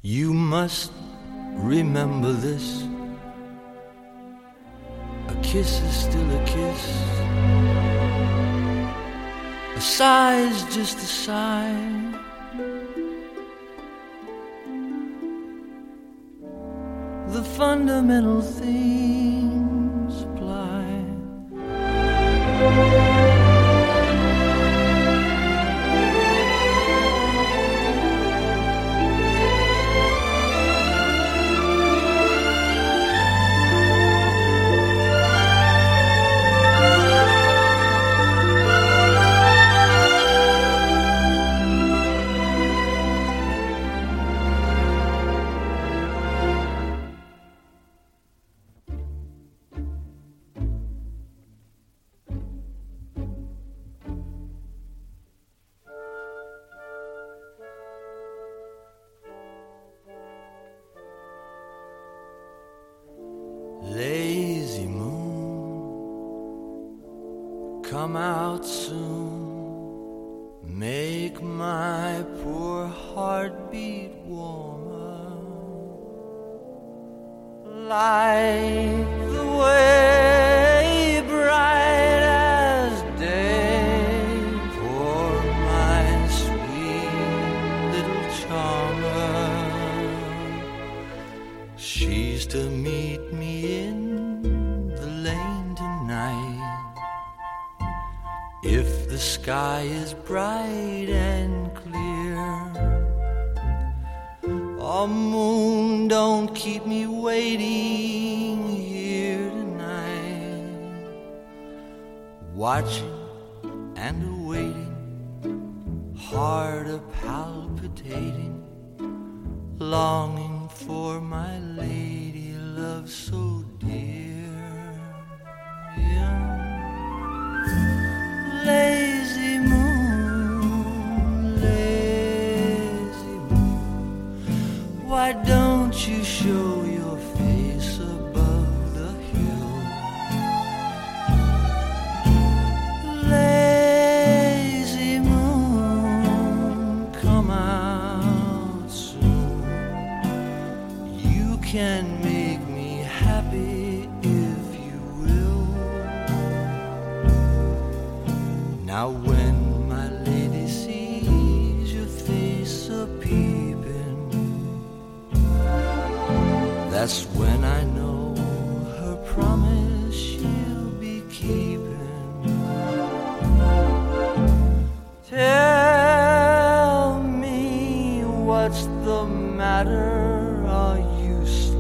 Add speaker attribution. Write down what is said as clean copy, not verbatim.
Speaker 1: You must remember this. A kiss is still a kiss. A sigh is just a sigh. The fundamental things apply. Lazy moon, come out soon. Make my poor heart beat warmer. Light the way bright as day for my sweet little charmer. She's to meet me in the lane tonight. If the sky is bright and clear, oh moon, don't keep me waiting here tonight. Watching and awaiting, heart a palpitating, longing for my lady love so dear. Yeah. Lazy moon, why don't you show your face above the hill? Lazy moon, come out soon. You can make me happy if you will. Now when my lady sees your face a-peeping, that's when I know her promise she'll be keeping. Tell me what's the matter, are you